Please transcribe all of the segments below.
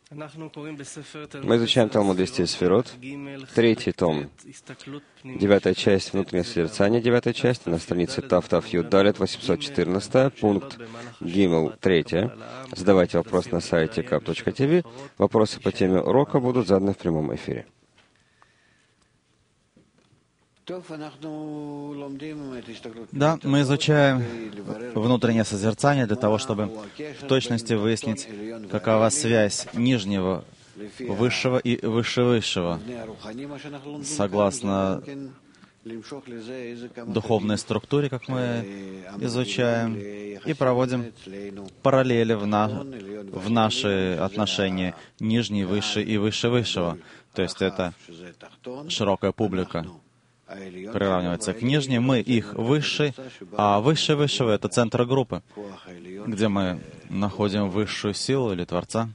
Мы изучаем Талмуд 200 Сферот, 3 том, 9 часть, внутреннее созерцание, 9 часть, на странице Тав Юд Далет, 814, пункт Гимел 3. Задавайте вопрос на сайте kap.tv. Вопросы по теме урока будут заданы в прямом эфире. Да, мы изучаем внутреннее созерцание для того, чтобы в точности выяснить, какова связь нижнего, высшего и выше-высшего, согласно духовной структуре, как мы изучаем, и проводим параллели в наши отношения нижний, высший и выше-высшего. То есть это широкая публика приравнивается к нижним, мы их высший, а выше-высшего — это центр группы, где мы находим высшую силу или Творца.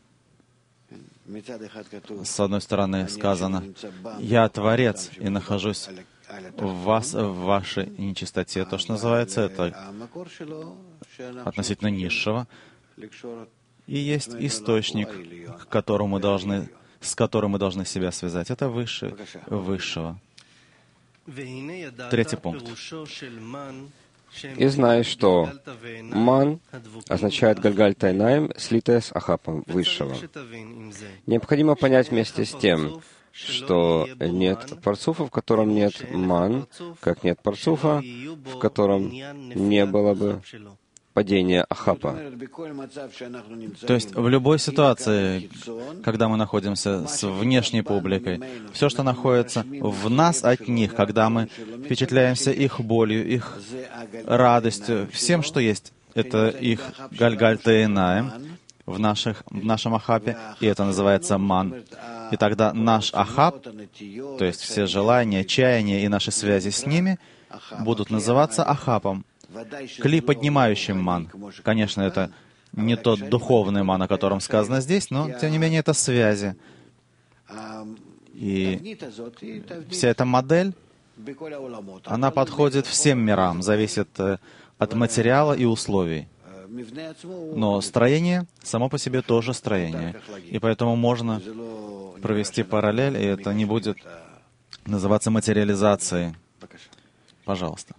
С одной стороны сказано: «Я Творец и нахожусь в вас, в вашей нечистоте». То, что называется, это относительно низшего. И есть источник, с которым мы должны себя связать. Это выше высшего. 3 пункт. «И знай, что ман означает Гальгаль-Тайнаим, слитое с Ахапом Высшего». Необходимо понять вместе с тем, что нет парцуфа, в котором нет ман, как нет парцуфа, в котором не было бы падения Ахапа. То есть в любой ситуации, когда мы находимся с внешней публикой, все, что находится в нас от них, когда мы впечатляемся их болью, их радостью, всем, что есть, это их Гальгаль-Тайнаим в нашем Ахапе, и это называется ман. И тогда наш Ахап, то есть все желания, чаяния и наши связи с ними, будут называться Ахапом, кли, поднимающим ман. Конечно, это не тот духовный ман, о котором сказано здесь, но, тем не менее, это связи. И вся эта модель, она подходит всем мирам, зависит от материала и условий. Но строение само по себе тоже строение. И поэтому можно провести параллель, и это не будет называться материализацией. Пожалуйста.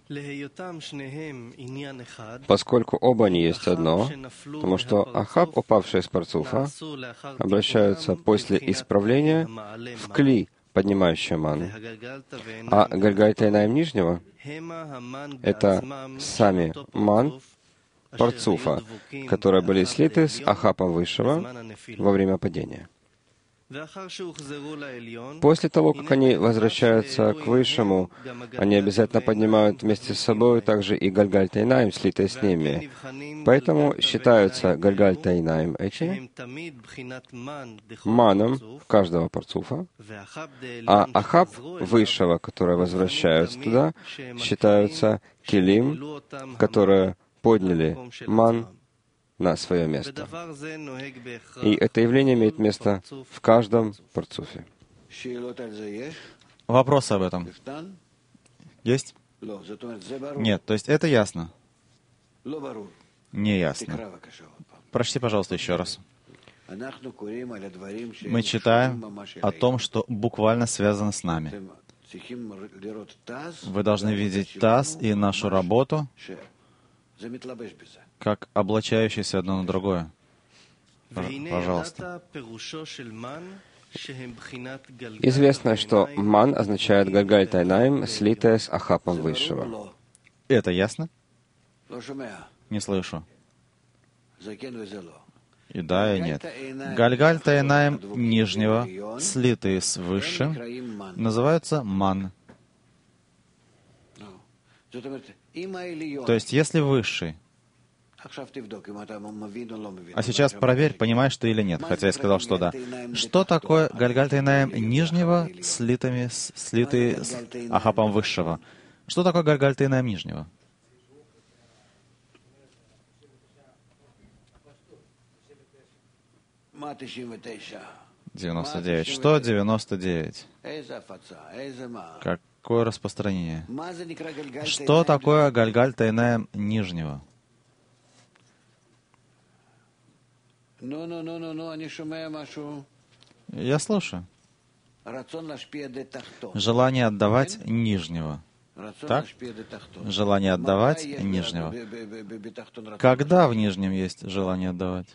Поскольку оба они есть одно, потому что Ахаб, упавший из парцуфа, обращаются после исправления в кли, поднимающий ман. А Гальгаль-Тайнаим нижнего — это сами ман парцуфа, которые были слиты с Ахапом высшего во время падения. После того, как они возвращаются к Высшему, они обязательно поднимают вместе с собой также и Гальгаль-Тайнаим, слитые с ними. Поэтому считаются Гальгаль-Тайнаим эти маном каждого парцуфа, а Ахаб Высшего, которые возвращаются туда, считаются Келим, которые подняли ман на свое место. И это явление имеет место в каждом парцуфе. Вопрос об этом есть? Нет, то есть это ясно? Не ясно. Прочти, пожалуйста, еще раз. Мы читаем о том, что буквально связано с нами. Вы должны видеть таз и нашу работу как облачающиеся одно на другое. Пожалуйста. Известно, что ман означает Гальгаль-Тайнаим, слитое с Ахапом Высшего. Это ясно? Не слышу. И да, и нет. Гальгаль-Тайнаим нижнего, слитые с высшим, называются ман. То есть, если высший. А сейчас проверь, понимаешь ты или нет, хотя я сказал, что да. Что такое Гальгаль-Тайнаим нижнего, слитые с Ахапом высшего? Что такое Гальгаль-Тайнаим нижнего? — 99. Что 99? Какое распространение? Что такое Гальгаль-Тайнаим нижнего? Я слушаю. Желание отдавать нижнего. Так? Желание отдавать нижнего. Когда в нижнем есть желание отдавать?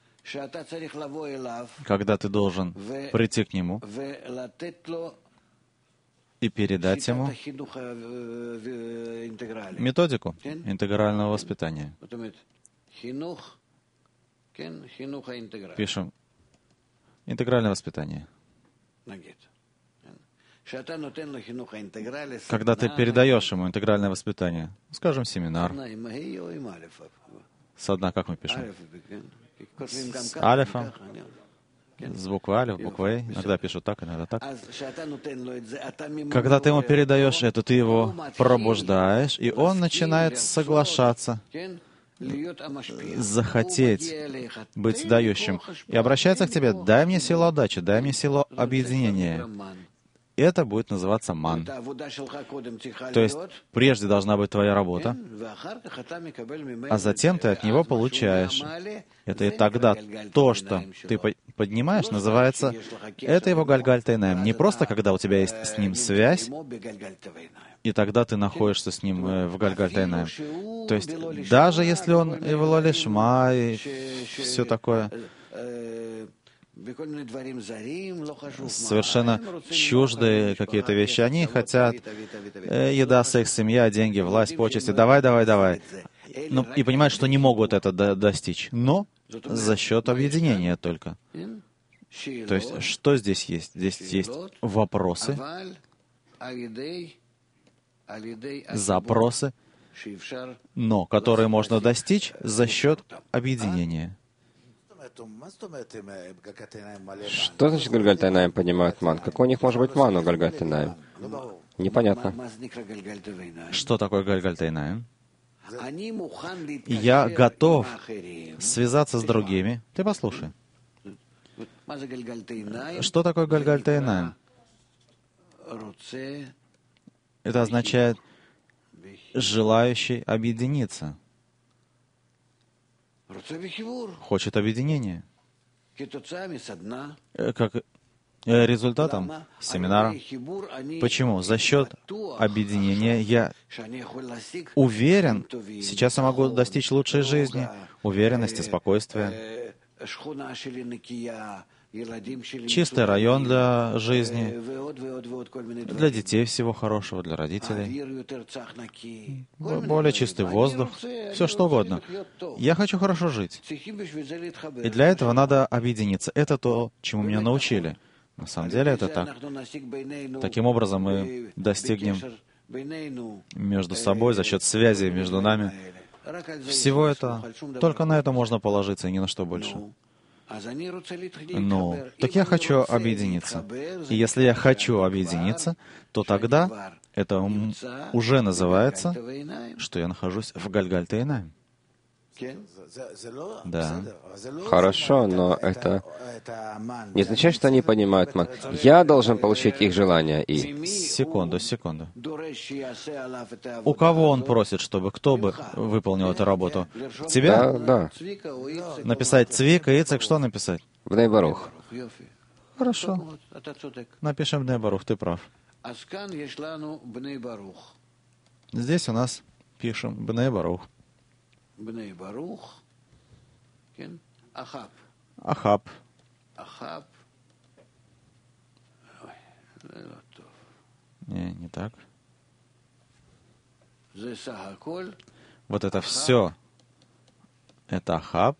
Когда ты должен прийти к нему и передать ему методику интегрального воспитания. Пишем интегральное воспитание. Когда ты передаешь ему интегральное воспитание, скажем, семинар, с одна, как мы пишем? С алифом, с буквой алиф, буквой «эй». Иногда пишут так, иногда так. Когда ты ему передаешь это, ты его пробуждаешь, и он начинает соглашаться, захотеть быть дающим. И обращается к тебе: дай мне силу отдачи, дай мне силу объединения. Это будет называться ман. То есть прежде должна быть твоя работа, а затем ты от него получаешь. Это и тогда то, что ты поднимаешь, называется, это его Гальгаль Тейнаим. Не просто когда у тебя есть с ним связь, и тогда ты находишься с ним в Гальгаль Тейнаим. То есть даже если он и в Лолишма, и все такое, совершенно чуждые какие-то вещи. Они хотят еда, секс, семья, деньги, власть, почести. Давай, давай, давай. Ну, и понимают, что не могут это достичь. Но за счет объединения только. То есть, что здесь есть? Здесь есть вопросы, запросы, но которые можно достичь за счет объединения. Что значит Гальгаль Тейнаим поднимают ман? Какой у них может быть ман у Гальгаль Тейнаим? Непонятно. Что такое Гальгаль Тейнаим? Я готов связаться с другими. Ты послушай. Что такое Гальгаль Тейнаим? Это означает желающий объединиться. Хочет объединения. Как результатом семинара. Почему? За счет объединения я уверен, сейчас я могу достичь лучшей жизни, уверенности, спокойствия. Чистый район для жизни, для детей всего хорошего, для родителей, более чистый воздух, все что угодно. Я хочу хорошо жить. И для этого надо объединиться. Это то, чему меня научили. На самом деле это так. Таким образом мы достигнем между собой за счет связи между нами. Всего это, только на это можно положиться, и ни на что больше. Ну, так я хочу объединиться. И если я хочу объединиться, то тогда это уже называется, что я нахожусь в Гальгаль Тейнаим. Да. Хорошо, но это не означает, что они понимают ман. Я должен получить их желание и... Секунду. У кого он просит, чтобы кто бы выполнил эту работу? Тебя? Да. Написать Цвика, Ицек, что написать? Бней Барух. Хорошо. Напишем Бней Барух, ты прав. Здесь у нас пишем Бней Барух. Бней Барух, Ахаб. Не так. Вот это все. Это Ахаб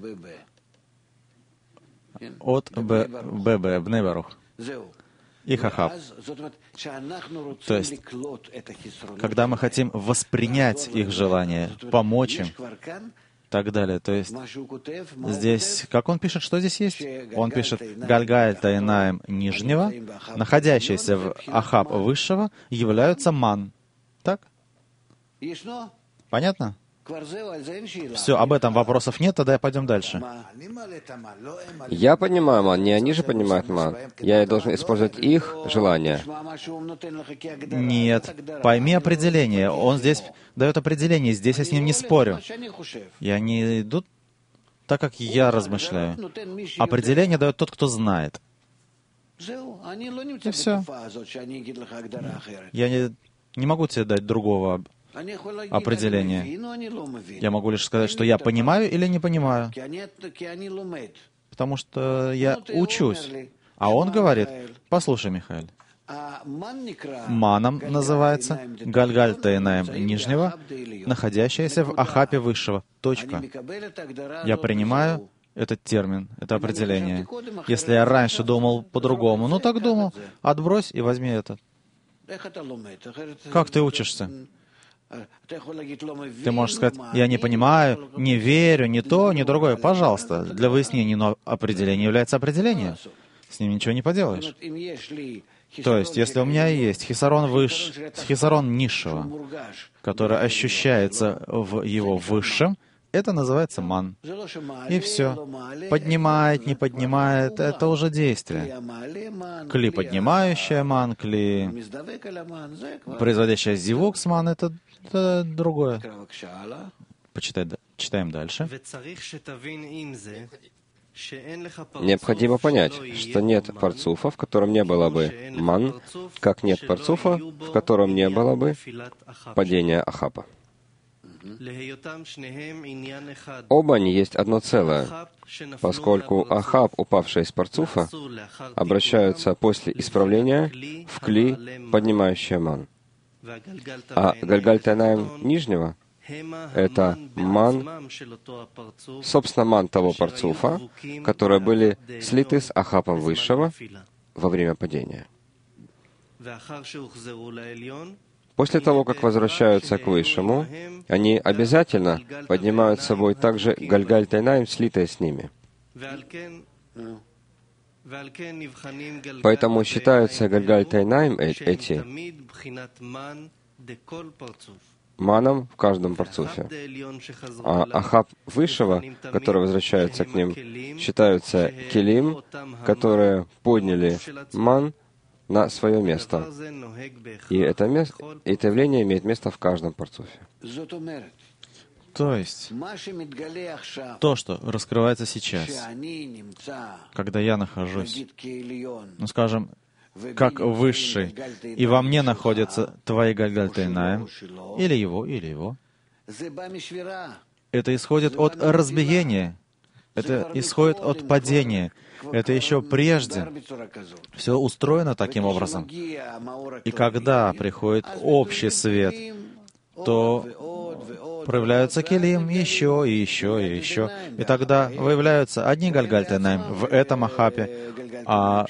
от ББ, Бней Барух. И Ахаб. То есть, когда мы хотим воспринять их желание, помочь им, так далее. То есть, здесь, как он пишет, что здесь есть? Он пишет, Гальгаль Тейнаим нижнего, находящиеся в Ахаб высшего, являются ман. Так? Понятно? Все, об этом вопросов нет, тогда пойдем дальше. Я понимаю ман, не они же понимают ман. Я должен использовать их желания. Нет, пойми определение. Он здесь дает определение, здесь я с ним не спорю. И они идут так как я размышляю. Определение дает тот, кто знает. И все. Я не могу тебе дать другого определения. Я могу лишь сказать, что я понимаю или не понимаю. Потому что я учусь. А он говорит, послушай, Михаил, маном называется Гальгальта Эйнаим нижнего, находящаяся в Ахапе высшего. Точка. Я принимаю этот термин, это определение. Если я раньше думал по-другому, ну так думал, отбрось и возьми это. Как ты учишься? Ты можешь сказать, я не понимаю, не верю, ни то, ни другое. Пожалуйста, для выяснения, но определение является определением. С ним ничего не поделаешь. То есть, если у меня есть хисарон низшего, который ощущается в его высшем, это называется ман. И все. Поднимает, не поднимает, это уже действие. Кли поднимающая ман, кли производящая зивук с ман, это другое. Читаем дальше. Необходимо понять, что нет парцуфа, в котором не было бы ман, как нет парцуфа, в котором не было бы падения Ахапа. Оба они есть одно целое, поскольку Ахап, упавший из парцуфа, обращаются после исправления в кли, поднимающее ман. А Гальгальта Эйнаим нижнего — это ман, собственно, ман того парцуфа, которые были слиты с Ахапом высшего во время падения. После того, как возвращаются к высшему, они обязательно поднимают с собой также Гальгальта Эйнаим, слитое с ними. Поэтому считаются Гальгальта Эйнаим эти маном в каждом парцуфе. А Ахап высшего, который возвращается к ним, считаются келим, которые подняли ман на свое место. И это явление имеет место в каждом парцуфе. То есть, то, что раскрывается сейчас, когда я нахожусь, ну, скажем, как высший, и во мне находятся твои Гальгальта Эйнаим, или его, это исходит от разбиения, это исходит от падения, это еще прежде. Все устроено таким образом. И когда приходит общий свет, то проявляются келим еще и еще и еще. И тогда выявляются одни Гальгальта Эйнаим в этом Ахапе, а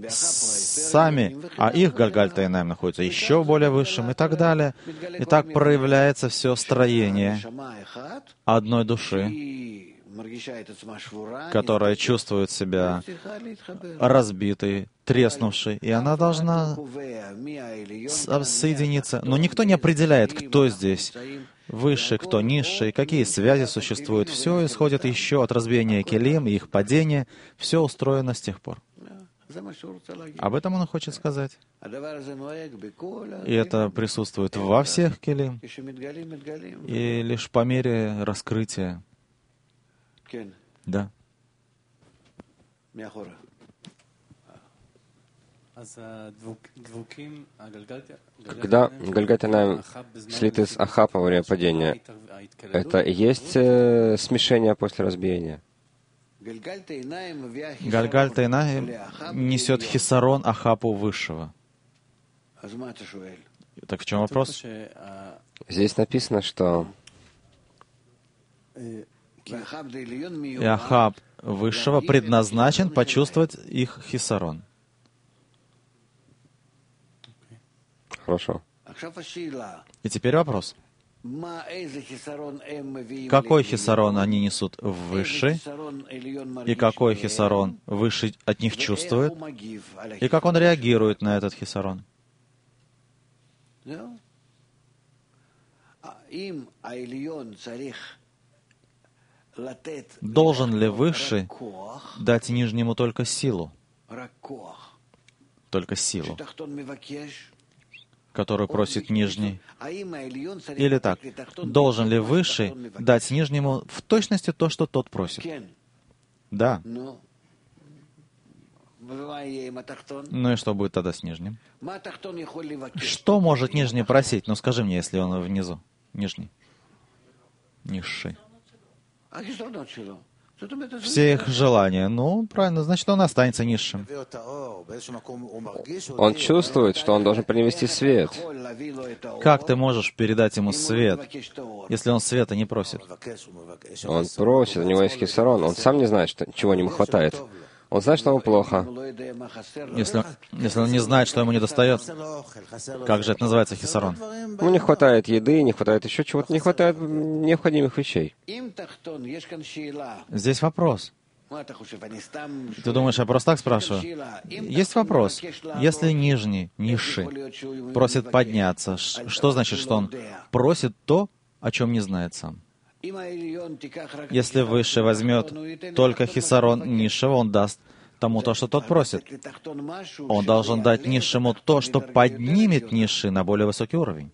их Гальгальта Эйнаим находятся еще более высшим и так далее. И так проявляется все строение одной души, которая чувствует себя разбитой, треснувшей, и она должна соединиться. Но никто не определяет, кто здесь высший, кто низший, какие связи существуют. Все исходит еще от разбиения келим и их падения. Все устроено с тех пор. Об этом он хочет сказать. И это присутствует во всех келим. И лишь по мере раскрытия. Да. Когда Гальгальта Эйнаим слиты с Ахапом во время падения, это и есть смешение после разбиения? Гальгальта Эйнаим несет хисарон Ахапу высшего. Так в чем вопрос? Здесь написано, что и Ахап высшего предназначен почувствовать их хисарон. Хорошо. И теперь вопрос. Какой хисарон они несут в высший, и какой хисарон высший от них чувствует, и как он реагирует на этот хисарон? Должен ли высший дать нижнему только силу? Только силу. которую просит нижний? Или так, должен ли высший дать нижнему в точности то, что тот просит? Да. Ну и что будет тогда с нижним? Что может нижний просить? Ну скажи мне, если он внизу. Нижний. Низший. Все их желания. Ну, правильно, значит, он останется низшим. Он чувствует, что он должен принести свет. Как ты можешь передать ему свет, если он света не просит? Он просит, у него есть хисарон. Он сам не знает, чего ему хватает. Он знает, что ему плохо. Если он не знает, что ему не достает, как же это называется хисарон? Ему не хватает еды, не хватает еще чего-то, не хватает необходимых вещей. Здесь вопрос. Ты думаешь, я просто так спрашиваю? Есть вопрос. Если нижний, низший, просит подняться, что значит, что он просит то, о чем не знает сам? Если высший возьмет только хисарон низшего, он даст тому то, что тот просит. Он должен дать низшему то, что поднимет низший на более высокий уровень.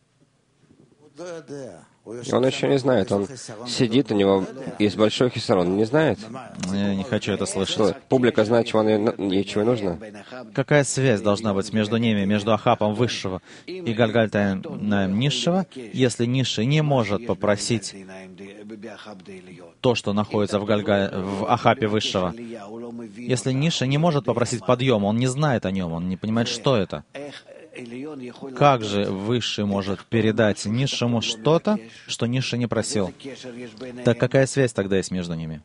Он еще не знает. Он сидит, у него есть большой хисарон. Он не знает. Я не хочу это слышать. Что, публика знает, чего ей чего нужно? Какая связь должна быть между ними, между Ахапом высшего и Гальгальтаем низшего, если низший не может попросить то, что находится в Ахапе высшего? Если низший не может попросить подъем, он не знает о нем, он не понимает, что это. Как же высший может передать низшему что-то, что низший не просил? Так какая связь тогда есть между ними?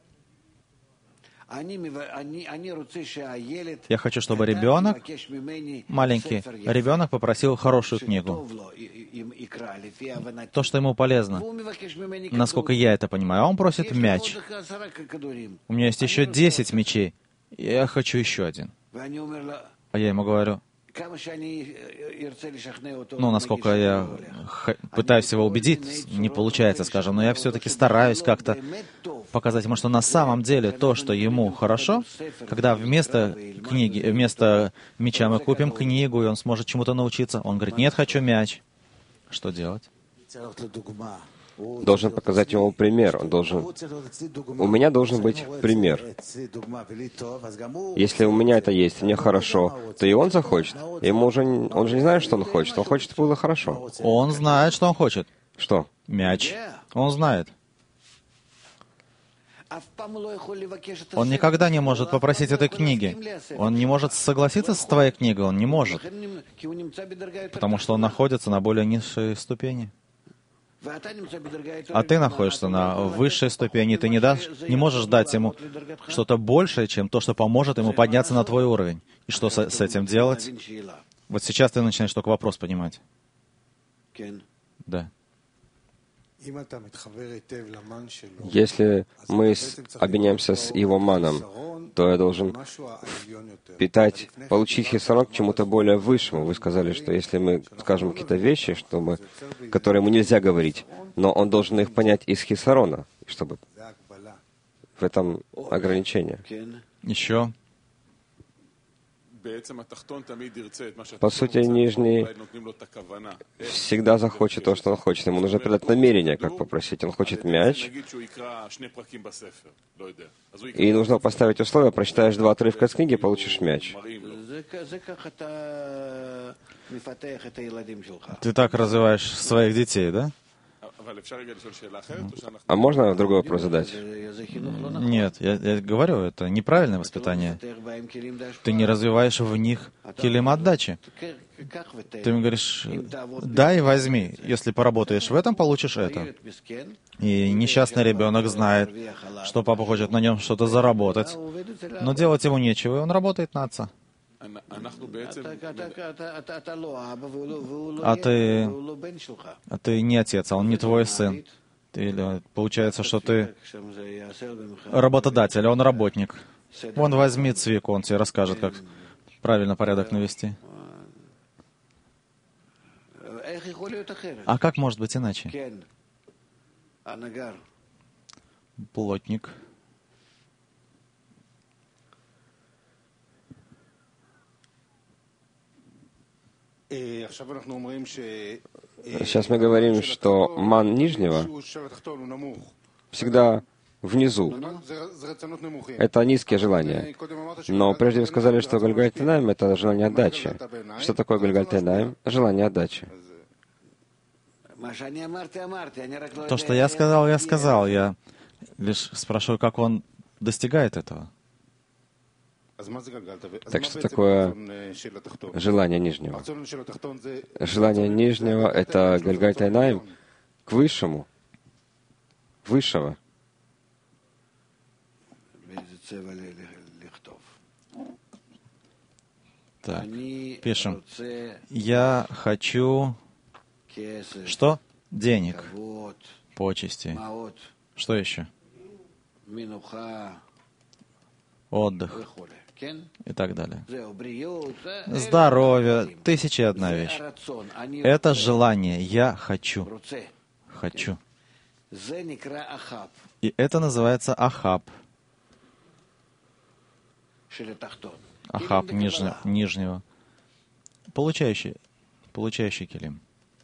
Я хочу, чтобы ребенок, маленький ребенок, попросил хорошую книгу. То, что ему полезно. Насколько я это понимаю. А он просит мяч. У меня есть еще 10 мячей. Я хочу еще один. А я ему говорю, насколько я пытаюсь его убедить, не получается, скажем, но я все-таки стараюсь как-то показать ему, что на самом деле то, что ему хорошо, когда вместо книги, вместо мяча мы купим книгу, и он сможет чему-то научиться. Он говорит, нет, хочу мяч. Что делать? Должен показать ему пример. У меня должен быть пример. Если у меня это есть, мне хорошо, то и он захочет. Он же не знает, что он хочет. Он хочет, чтобы было хорошо. Он знает, что он хочет. Что? Мяч. Он знает. Он никогда не может попросить этой книги. Он не может согласиться с твоей книгой. Он не может. Потому что он находится на более низшей ступени. А ты находишься на высшей ступени, ты не можешь дать ему что-то большее, чем то, что поможет ему подняться на твой уровень. И что с этим делать? Вот сейчас ты начинаешь только вопрос понимать. Да. Если мы объединяемся с его маном, то я должен получить хисарон к чему-то более высшему. Вы сказали, что если мы скажем какие-то вещи, которые ему нельзя говорить, но он должен их понять из хисарона, чтобы в этом ограничение. Еще. По сути, нижний всегда захочет то, что он хочет. Ему нужно передать намерение, как попросить. Он хочет мяч, и нужно поставить условие: прочитаешь 2 отрывка из книги, получишь мяч. Ты так развиваешь своих детей, да? А можно другой вопрос задать? Нет, я говорю, это неправильное воспитание. Ты не развиваешь в них килим отдачи. Ты им говоришь, дай, возьми. Если поработаешь в этом, получишь это. И несчастный ребенок знает, что папа хочет на нем что-то заработать, но делать ему нечего, и он работает на отца. А ты не отец, а он не твой сын. Получается, что ты работодатель, а он работник. Вон возьми Цвику, он тебе расскажет, как правильно порядок навести. А как может быть иначе? Плотник. Сейчас мы говорим, что ман нижнего всегда внизу. Это низкие желания. Но прежде вы сказали, что Гальгальт-Эйнаим — это желание отдачи. Что такое Гальгальт-Эйнаим? Желание отдачи. То, что я сказал, я сказал. Я лишь спрашиваю, как он достигает этого. Так что такое желание нижнего? Желание нижнего — это Гальгальт-Эйнаим к высшему, высшего. Так, пишем. Я хочу... Что? Денег, почести. Что еще? Отдых и так далее. Здоровье, 1001 вещь. Это желание. Я хочу. Хочу. И это называется Ахаб. Ахаб нижнего. Получающий килим.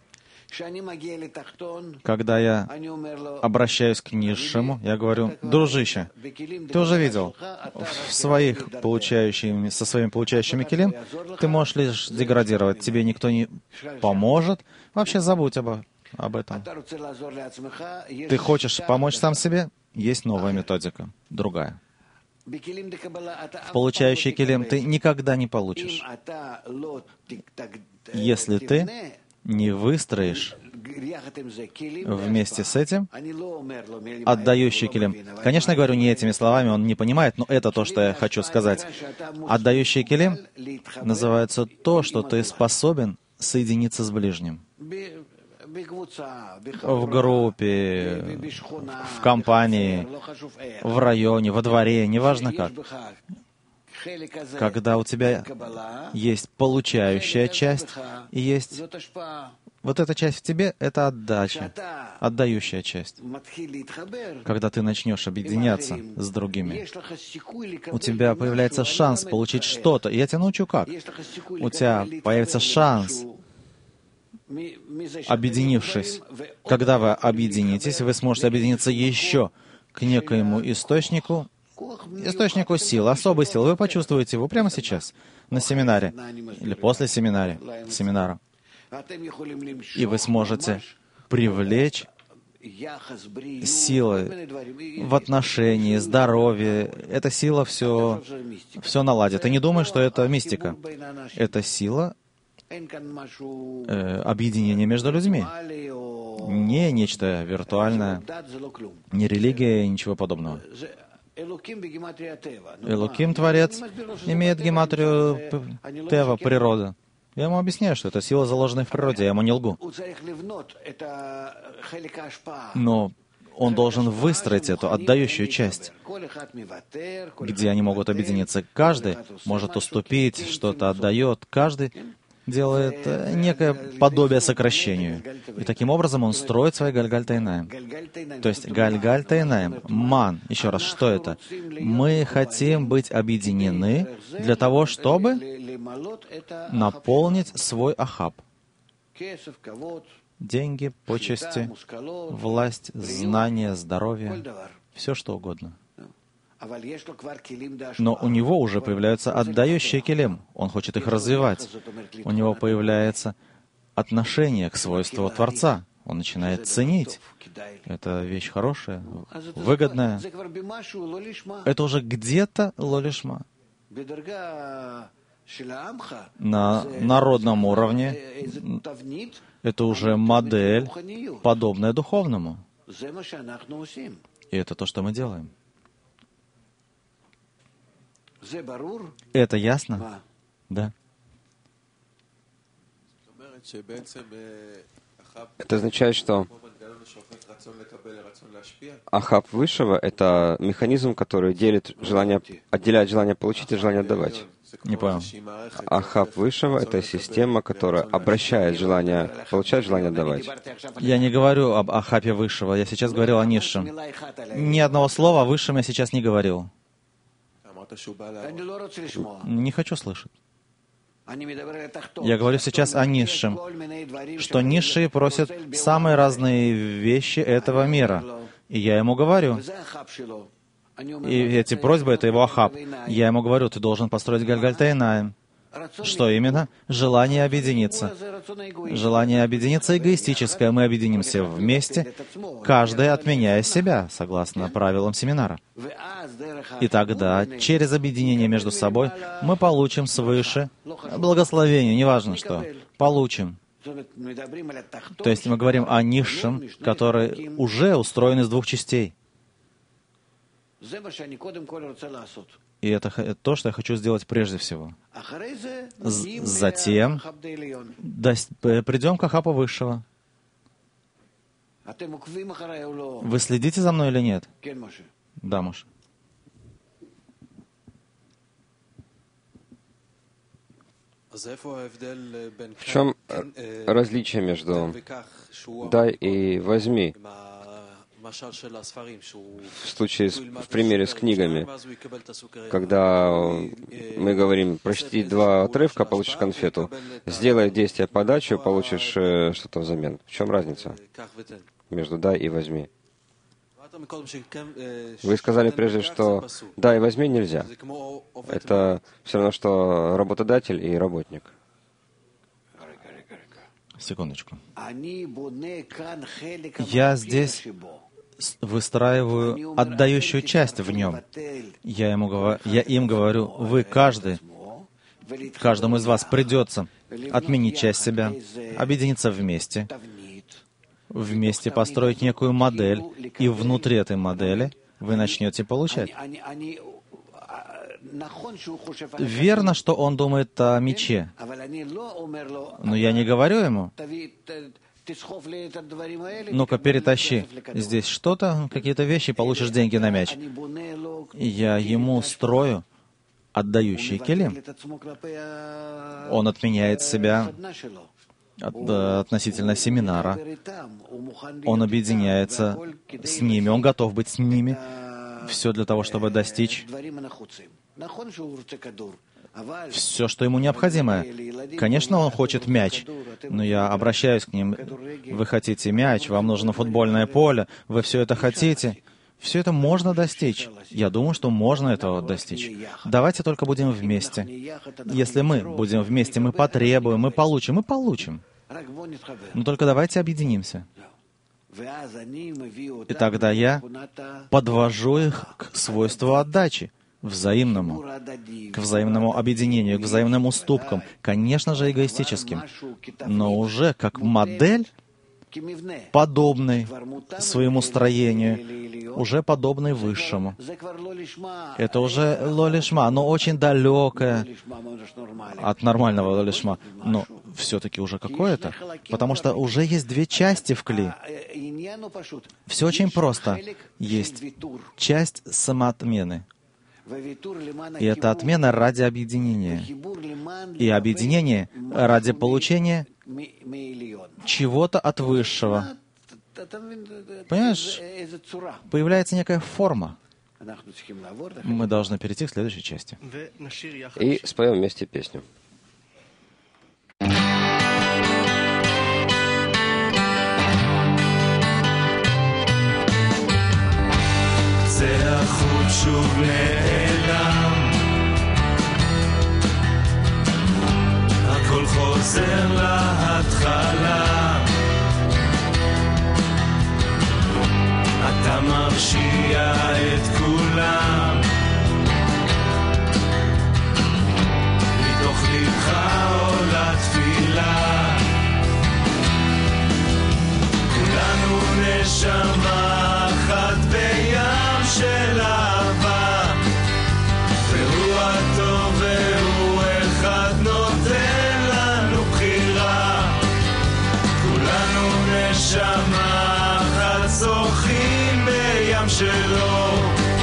Когда я обращаюсь к низшему, я говорю: дружище, ты уже видел, со своими получающими килим ты можешь лишь деградировать, тебе никто не поможет, вообще забудь об этом. Ты хочешь помочь сам себе? Есть новая методика, другая. В получающий килим ты никогда не получишь, если ты не выстроишь вместе с этим отдающий килим. Конечно, я говорю не этими словами, он не понимает, но это то, что я хочу сказать. Отдающий килим называется то, что ты способен соединиться с ближним. В группе, в компании, в районе, во дворе, неважно как. Когда у тебя есть получающая часть и есть вот эта часть в тебе, это отдача, отдающая часть. Когда ты начнешь объединяться с другими, у тебя появляется шанс получить что-то. И я тебя научу как. У тебя появится шанс, объединившись. Когда вы объединитесь, вы сможете объединиться еще к некоему источнику силы, особой силы. Вы почувствуете его прямо сейчас, на семинаре, или после семинара. И вы сможете привлечь силы в отношении, здоровье. Эта сила все наладит. И не думай, что это мистика. Это сила объединения между людьми. Не нечто виртуальное, не религия и ничего подобного. Элоким, Творец, имеет гематрию Тева, природа. Я ему объясняю, что это сила, заложенная в природе, я ему не лгу. Но он должен выстроить эту отдающую часть, где они могут объединиться. Каждый может уступить, что-то отдает, каждый делает некое подобие сокращению. И таким образом он строит свой Гальгальт-Эйнаим. То есть Гальгальт-Эйнаим, ман, еще раз, что это? Мы хотим быть объединены для того, чтобы наполнить свой Ахаб. Деньги, почести, власть, знания, здоровье, все что угодно. Но у него уже появляются отдающие килим. Он хочет их развивать. У него появляется отношение к свойству Творца. Он начинает ценить. Это вещь хорошая, выгодная. Это уже где-то лолишма. На народном уровне это уже модель, подобная духовному. И это то, что мы делаем. Это ясно? Да. Это означает, что Ахаб высшего — это механизм, который отделяет желание получить и желание отдавать. Не понял. Ахаб высшего — это система, которая обращает желание получать, желание отдавать. Я не говорю об Ахабе высшего, я сейчас говорил о низшем. Ни одного слова о высшем я сейчас не говорил. Не хочу слышать. Я говорю сейчас о низшем, что низшие просят самые разные вещи этого мира. И я ему говорю, и эти просьбы — это его Ахаб. Я ему говорю, ты должен построить Гальгальт-Эйнаим. Что именно? Желание объединиться. Желание объединиться эгоистическое. Мы объединимся вместе, каждый отменяя себя, согласно правилам семинара. И тогда, через объединение между собой, мы получим свыше благословение, неважно что, получим. То есть мы говорим о низшем, который уже устроен из двух частей. И это то, что я хочу сделать прежде всего. Затем придем к Ахапу Высшего. Вы следите за мной или нет? Да, Моше. В чем различие между «дай и возьми» в случае, в примере с книгами, когда мы говорим, прочти 2 отрывка, получишь конфету, сделай действие подачу, получишь что-то взамен. В чем разница между «дай» и «возьми»? Вы сказали прежде, что «дай и возьми» нельзя. Это все равно, что работодатель и работник. Секундочку. Я здесь выстраиваю отдающую часть в нем. Я им говорю, вы каждому из вас придется отменить часть себя, объединиться вместе построить некую модель, и внутри этой модели вы начнете получать. Верно, что он думает о мече, но я не говорю ему, ну-ка, перетащи здесь что-то, какие-то вещи, получишь деньги на мяч. И я ему строю отдающий келим. Он отменяет себя относительно семинара. Он объединяется с ними, он готов быть с ними. Все для того, чтобы достичь все, что ему необходимо. Конечно, он хочет мяч, но я обращаюсь к ним. Вы хотите мяч, вам нужно футбольное поле, вы все это хотите. Все это можно достичь. Я думаю, что можно этого достичь. Давайте только будем вместе. Если мы будем вместе, мы потребуем, мы получим. Но только давайте объединимся. И тогда я подвожу их к свойству отдачи, к взаимному объединению, к взаимным уступкам, конечно же, эгоистическим, но уже как модель, подобный своему строению, уже подобный высшему. Это уже лолишма, но очень далекое от нормального лолишма, но все-таки уже какое-то, потому что уже есть 2 части в кли. Все очень просто. Есть часть самоотмены. И это отмена ради объединения. И объединение ради получения чего-то от Высшего. Понимаешь, появляется некая форма. Мы должны перейти к следующей части. И споем вместе песню. שוב נעלם, הכל חוזר להתחלה, אתה מרשיע את כולם, מתוך לבך עולה תפילה, כולנו נשמה אחת בים של אהבה, והוא הטוב והוא אחד נותן לנו בחירה, כולנו נשמה אחת שוחים בים שלו,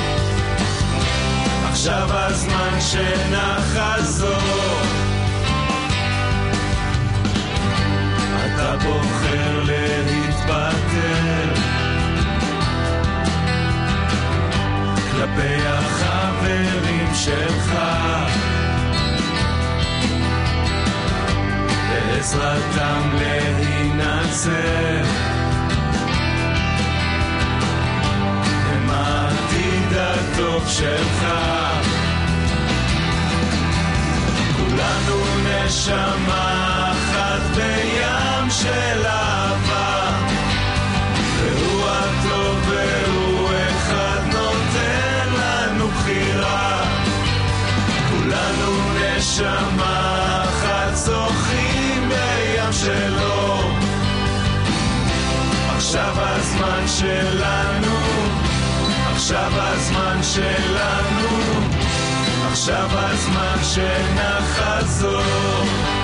עכשיו הזמן שנחזור, אתה בוחר להתפטר כלפי החברים שלך, בעזרתם להינצל. הם העתיד הטוב שלך. כולנו נשמה אחת בים של אהבה, והוא הטוב והוא אחד נותן לנו בחירה. כולנו נשמה אחת זוכים בים שלו. עכשיו הזמן שלנו, עכשיו הזמן שלנו, עכשיו הזמן שנחזור.